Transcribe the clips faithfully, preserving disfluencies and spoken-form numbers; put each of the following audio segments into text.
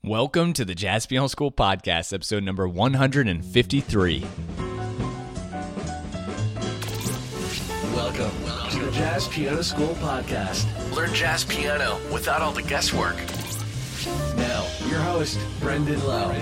Welcome to the Jazz Piano School Podcast, episode number one hundred fifty-three. Welcome to the Jazz Piano School Podcast. Learn jazz piano without all the guesswork. Now, your host, Brendan Lowe.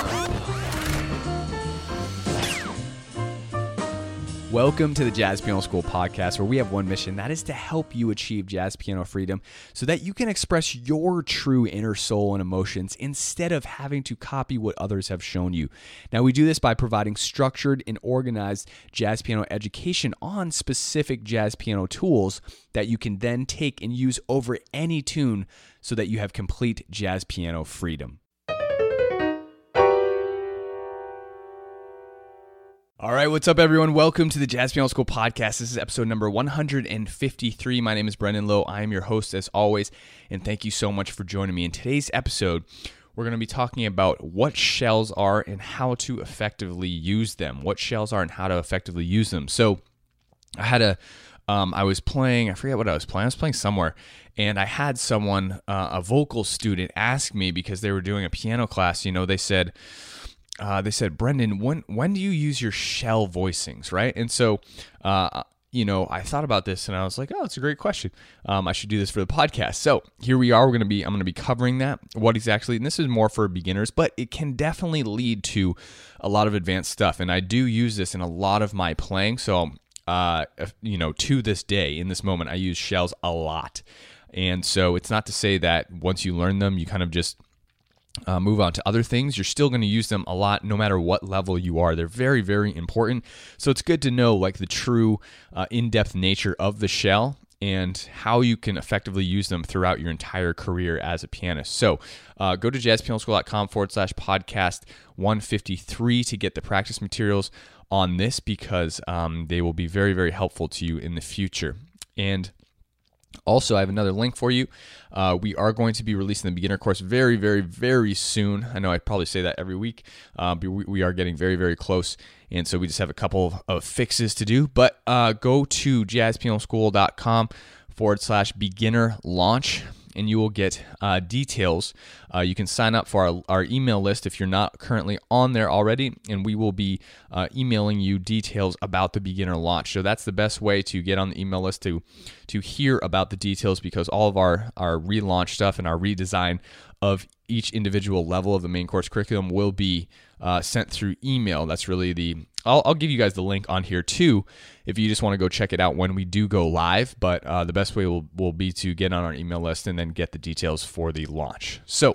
Welcome to the Jazz Piano School Podcast, where we have one mission, that is to help you achieve jazz piano freedom so that you can express your true inner soul and emotions instead of having to copy what others have shown you. Now, we do this by providing structured and organized jazz piano education on specific jazz piano tools that you can then take and use over any tune so that you have complete jazz piano freedom. All right, what's up, everyone? Welcome to the Jazz Piano School Podcast. This is episode number one hundred fifty-three. My name is Brendan Lowe. I am your host, as always, and thank you so much for joining me. In today's episode, we're going to be talking about what shells are and how to effectively use them. What shells are and how to effectively use them. So, I had a, um, I was playing, I forget what I was playing. I was playing somewhere, and I had someone, uh, a vocal student, ask me because they were doing a piano class. You know, they said, Uh, they said, Brendan, when when do you use your shell voicings, right? And so, uh, you know, I thought about this and I was like, oh, it's a great question. Um, I should do this for the podcast. So here we are. We're going to be, I'm going to be covering that. What exactly, and this is more for beginners, but it can definitely lead to a lot of advanced stuff. And I do use this in a lot of my playing. So, uh, you know, to this day, in this moment, I use shells a lot. And so it's not to say that once you learn them, you kind of just Uh, move on to other things. You're still going to use them a lot no matter what level you are. They're very, very important. So it's good to know like the true uh, in-depth nature of the shell and how you can effectively use them throughout your entire career as a pianist. So uh, go to jazzpianoschool.com forward slash podcast 153 to get the practice materials on this because um, they will be very, very helpful to you in the future. And also, I have another link for you. Uh, we are going to be releasing the beginner course very, very, very soon. I know I probably say that every week, uh, but we, we are getting very, very close. And so we just have a couple of, of fixes to do. But uh, go to jazzpianoschool.com forward slash beginner launch. And you will get uh, details. Uh, you can sign up for our, our email list if you're not currently on there already, and we will be uh, emailing you details about the beginner launch. So that's the best way to get on the email list to to hear about the details because all of our, our relaunch stuff and our redesign of each individual level of the main course curriculum will be uh, sent through email. That's really the, I'll, I'll give you guys the link on here too if you just want to go check it out when we do go live, but uh, the best way will, will be to get on our email list and then get the details for the launch. So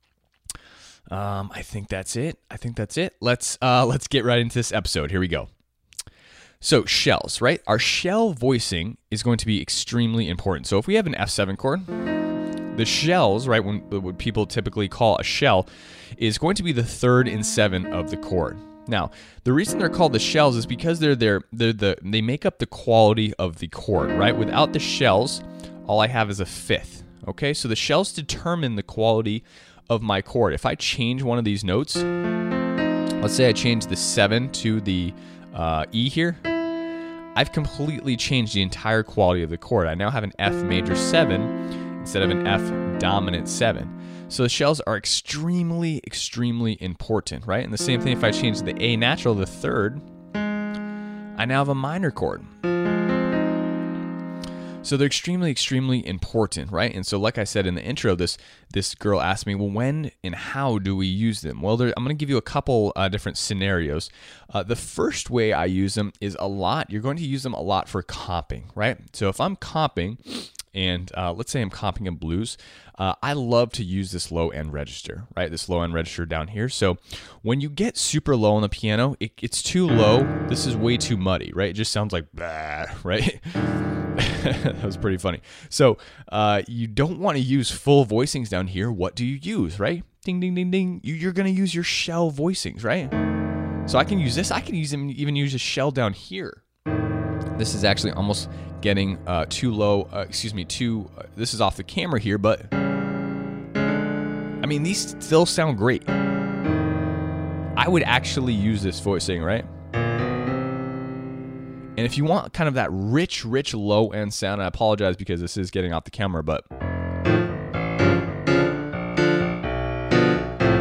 um, I think that's it. I think that's it. Let's uh, let's get right into this episode. Here we go. So shells, right? Our shell voicing is going to be extremely important. So if we have an F seven chord, the shells, right, when what people typically call a shell, is going to be the third and seven of the chord. Now, the reason they're called the shells is because they're they're, they're the they make up the quality of the chord, right? Without the shells, all I have is a fifth. Okay, so the shells determine the quality of my chord. If I change one of these notes, let's say I change the seven to the uh, E here, I've completely changed the entire quality of the chord. I now have an F major seven instead of an F dominant seven. So the shells are extremely, extremely important, right? And the same thing if I change the A natural, the third, I now have a minor chord. So they're extremely, extremely important, right? And so like I said in the intro, this this girl asked me, well, when and how do we use them? Well, there, I'm going to give you a couple uh, different scenarios. Uh, the first way I use them is a lot. You're going to use them a lot for comping, right? So if I'm comping, and uh, let's say I'm comping a blues, uh, I love to use this low end register, right? This low end register down here. So when you get super low on the piano, it, it's too low. This is way too muddy, right? It just sounds like, bah, right? That was pretty funny. So uh, you don't want to use full voicings down here. What do you use, right? Ding, ding, ding, ding. You, you're going to use your shell voicings, right? So I can use this. I can use them, even use a shell down here. This is actually almost getting uh, too low. Uh, excuse me, too. Uh, this is off the camera here, but I mean, these still sound great. I would actually use this voicing, right? And if you want kind of that rich, rich low end sound, I apologize because this is getting off the camera, but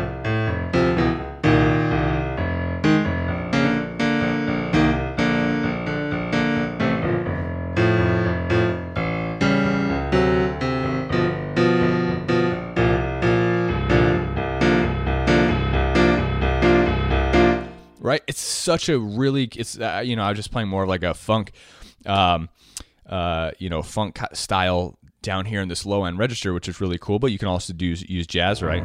right? It's such a really, it's, uh, you know, I was just playing more of like a funk, um, uh, you know, funk style down here in this low end register, which is really cool, but you can also do use jazz, right?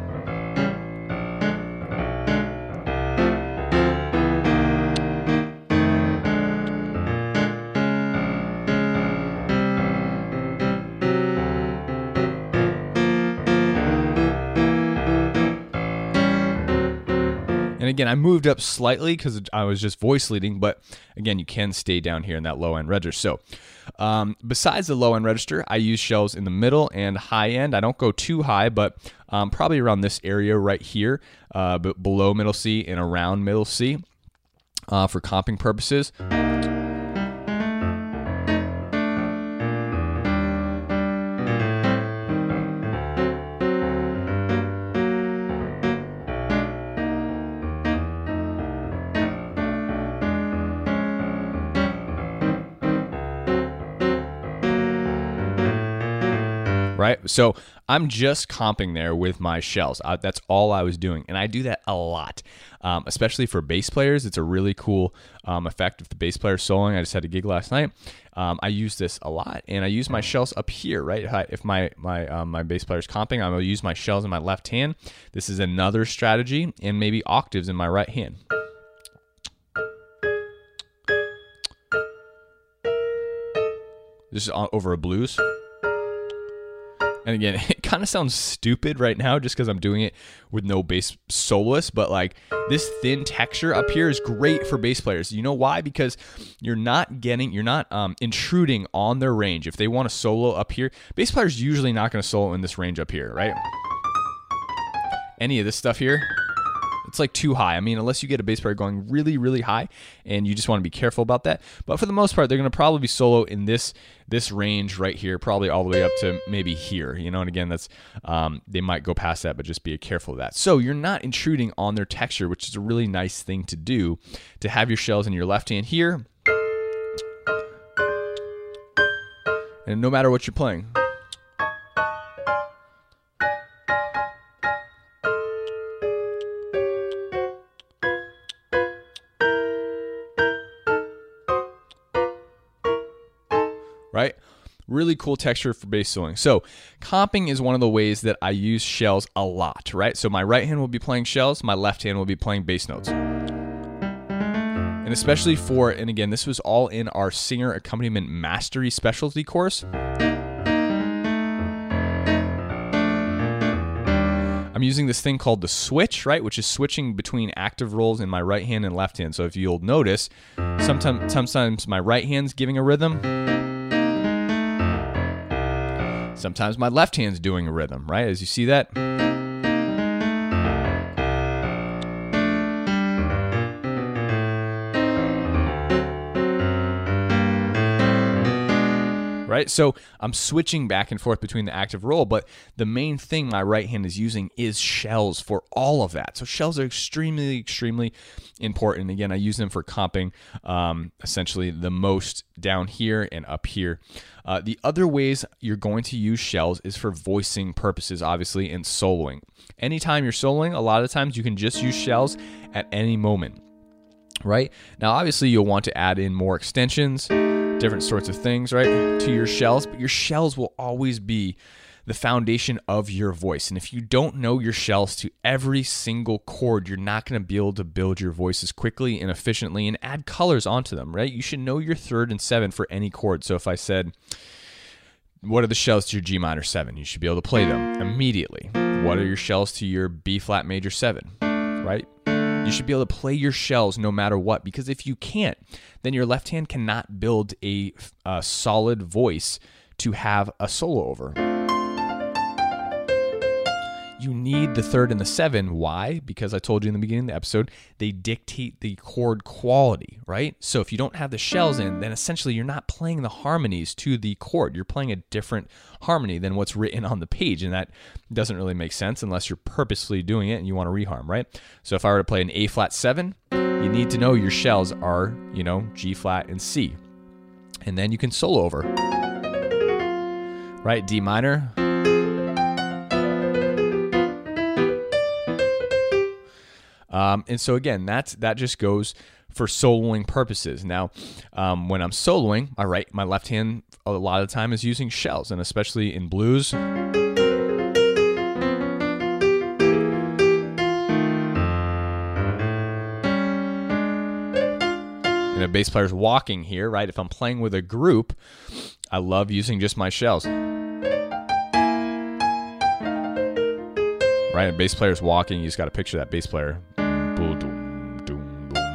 And again, I moved up slightly because I was just voice leading, but again, you can stay down here in that low end register. So um, besides the low end register, I use shells in the middle and high end. I don't go too high, but um, probably around this area right here, uh, but below middle C and around middle C uh, for comping purposes. Right? So I'm just comping there with my shells. Uh, that's all I was doing. And I do that a lot, um, especially for bass players. It's a really cool um, effect if the bass player soloing. I just had a gig last night. Um, I use this a lot, and I use my shells up here, right? If, I, if my my um, my bass player's comping, I'm going to use my shells in my left hand. This is another strategy, and maybe octaves in my right hand. This is over a blues. And again, it kind of sounds stupid right now just because I'm doing it with no bass soloist, but like this thin texture up here is great for bass players. You know why? Because you're not getting, you're not um, intruding on their range. If they want to solo up here, bass players usually not going to solo in this range up here, right? Any of this stuff here, it's like too high. I mean, unless you get a bass player going really, really high, and you just want to be careful about that. But for the most part, they're going to probably be solo in this this range right here, probably all the way up to maybe here. You know, and again, that's um, they might go past that, but just be careful of that. So you're not intruding on their texture, which is a really nice thing to do. To have your shells in your left hand here, and no matter what you're playing. Right? Really cool texture for bass soloing. So comping is one of the ways that I use shells a lot, right? So my right hand will be playing shells, my left hand will be playing bass notes. And especially for, and again, this was all in our Singer Accompaniment Mastery Specialty course. I'm using this thing called the switch, right? Which is switching between active rolls in my right hand and left hand. So if you'll notice, sometimes, sometimes my right hand's giving a rhythm. Sometimes my left hand's doing a rhythm, right? As you see that. Right? So I'm switching back and forth between the active roll, but the main thing my right hand is using is shells for all of that. So shells are extremely, extremely important. Again, I use them for comping um, essentially the most down here and up here. Uh, the other ways you're going to use shells is for voicing purposes, obviously, and soloing. Anytime you're soloing, a lot of times you can just use shells at any moment. Right? Now, obviously, you'll want to add in more extensions, different sorts of things, right, to your shells, but your shells will always be the foundation of your voice. And if you don't know your shells to every single chord, you're not going to be able to build your voices quickly and efficiently and add colors onto them, right? You should know your third and seventh for any chord. So if I said, what are the shells to your G minor seven? You should be able to play them immediately. What are your shells to your B flat major seven, right? You should be able to play your shells no matter what, because if you can't, then your left hand cannot build a, a solid voice to have a solo over. You need the third and the seven. Why? Because I told you in the beginning of the episode, they dictate the chord quality, right? So if you don't have the shells in, then essentially you're not playing the harmonies to the chord. You're playing a different harmony than what's written on the page, and that doesn't really make sense unless you're purposely doing it and you want to reharm, right? So if I were to play an A flat seven, you need to know your shells are, you know, G flat and C. And then you can solo over. Right? D minor. Um, and so again, that's that just goes for soloing purposes. Now, um, when I'm soloing, my right, my left hand a lot of the time is using shells, and especially in blues. And a bass player's walking here, right? If I'm playing with a group, I love using just my shells. Right? A bass player's walking, you just got to picture that bass player. Boom, boom, boom, boom.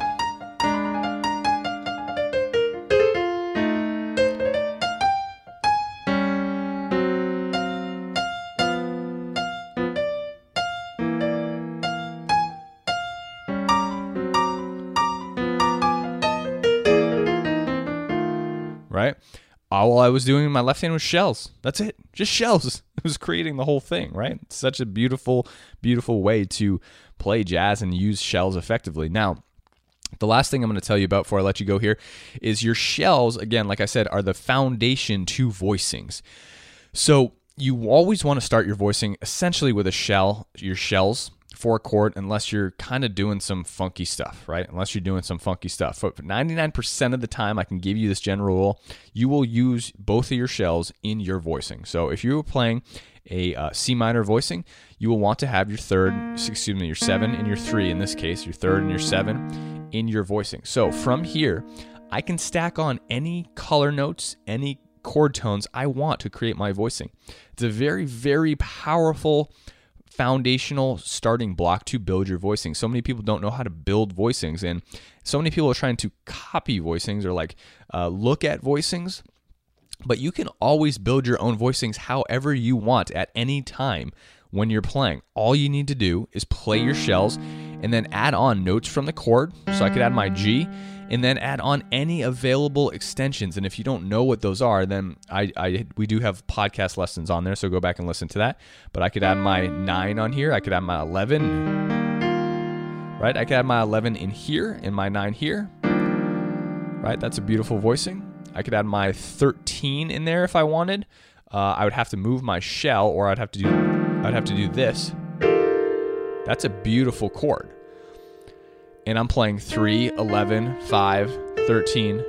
Right? All I was doing in my left hand was shells. That's it. Just shells. It was creating the whole thing, right? It's such a beautiful, beautiful way to play jazz and use shells effectively. Now, the last thing I'm going to tell you about before I let you go here is your shells, again, like I said, are the foundation to voicings. So you always want to start your voicing essentially with a shell, your shells, for a chord, unless you're kind of doing some funky stuff, right? Unless you're doing some funky stuff. For ninety-nine percent of the time, I can give you this general rule, you will use both of your shells in your voicing. So if you were playing a uh, C minor voicing, you will want to have your third, excuse me, your seven and your three, in this case, your third and your seven in your voicing. So from here, I can stack on any color notes, any chord tones I want to create my voicing. It's a very, very powerful foundational starting block to build your voicing. So many people don't know how to build voicings, and so many people are trying to copy voicings or like uh, look at voicings, but you can always build your own voicings however you want at any time when you're playing. All you need to do is play your shells and then add on notes from the chord. So I could add my G and then add on any available extensions. And if you don't know what those are, then I, I we do have podcast lessons on there, so go back and listen to that. But I could add my nine on here. I could add my eleven, right? I could add my eleven in here and my nine here, right? That's a beautiful voicing. I could add my thirteen in there if I wanted. Uh, I would have to move my shell, or I'd have to do I'd have to do this. That's a beautiful chord. And I'm playing three, eleven, five, thirteen.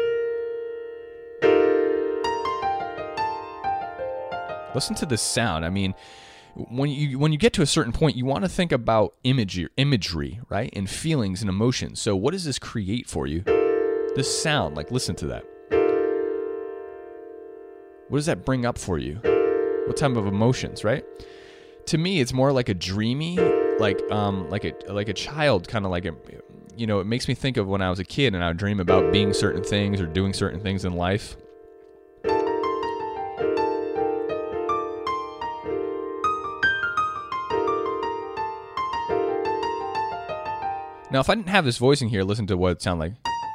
Listen to this sound. I mean, when you when you get to a certain point, you want to think about imagery, imagery, right? And feelings and emotions. So what does this create for you? This sound, like listen to that. What does that bring up for you? What type of emotions, right? To me, it's more like a dreamy, like um, like a like a child, kind of like a, you know, it makes me think of when I was a kid and I would dream about being certain things or doing certain things in life. Now, if I didn't have this voicing here, listen to what it sounds like.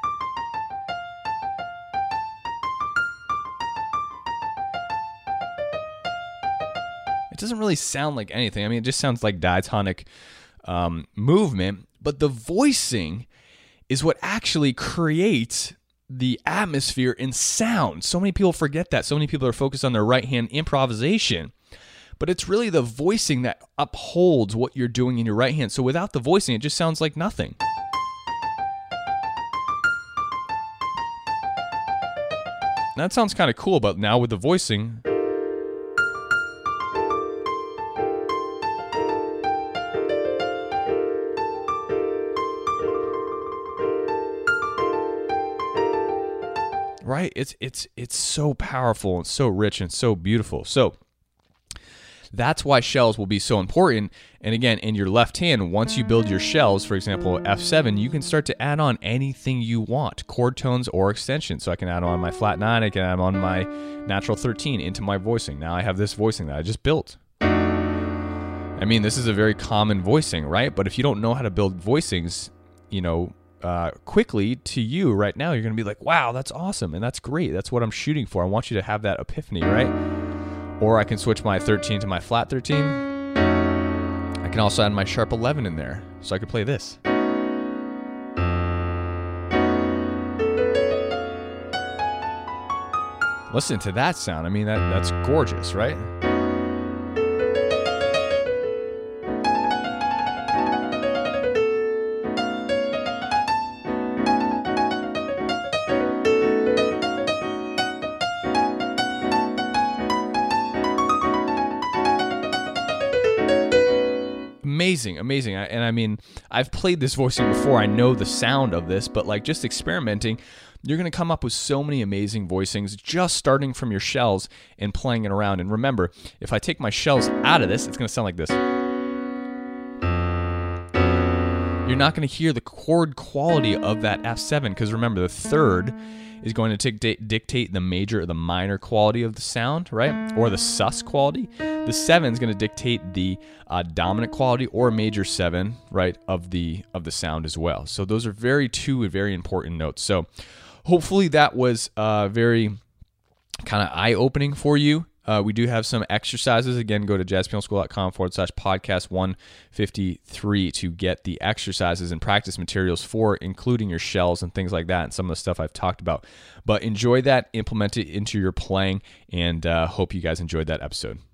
It doesn't really sound like anything. I mean, it just sounds like diatonic um, movement, but the voicing is what actually creates the atmosphere and sound. So many people forget that. So many people are focused on their right hand improvisation, but it's really the voicing that upholds what you're doing in your right hand. So without the voicing, it just sounds like nothing. That sounds kind of cool, but now with the voicing, right? It's it's it's so powerful and so rich and so beautiful. So that's why shells will be so important. And again, in your left hand, once you build your shells, for example, F seven, you can start to add on anything you want, chord tones or extensions. So I can add on my flat nine, I can add on my natural thirteen into my voicing. Now I have this voicing that I just built. I mean, this is a very common voicing, right? But if you don't know how to build voicings, you know, uh, quickly to you right now, you're going to be like, wow, that's awesome. And that's great. That's what I'm shooting for. I want you to have that epiphany, right? Or I can switch my thirteen to my flat thirteen. I can also add my sharp eleven in there. So I could play this. Listen to that sound. I mean, that, that's gorgeous, right? amazing, amazing. I, and I mean, I've played this voicing before. I know the sound of this, but like just experimenting, you're going to come up with so many amazing voicings just starting from your shells and playing it around. And remember, if I take my shells out of this, it's going to sound like this. You're not going to hear the chord quality of that F seven because remember, the third is going to dictate, dictate the major or the minor quality of the sound, right? Or the sus quality. The seven is going to dictate the uh, dominant quality or major seven, right, of the of the sound as well. So those are very two very important notes. So hopefully that was uh, very kind of eye-opening for you. Uh, we do have some exercises. Again, go to jazzpianoschool.com forward slash podcast 153 to get the exercises and practice materials for including your shells and things like that and some of the stuff I've talked about. But enjoy that, implement it into your playing, and uh, hope you guys enjoyed that episode.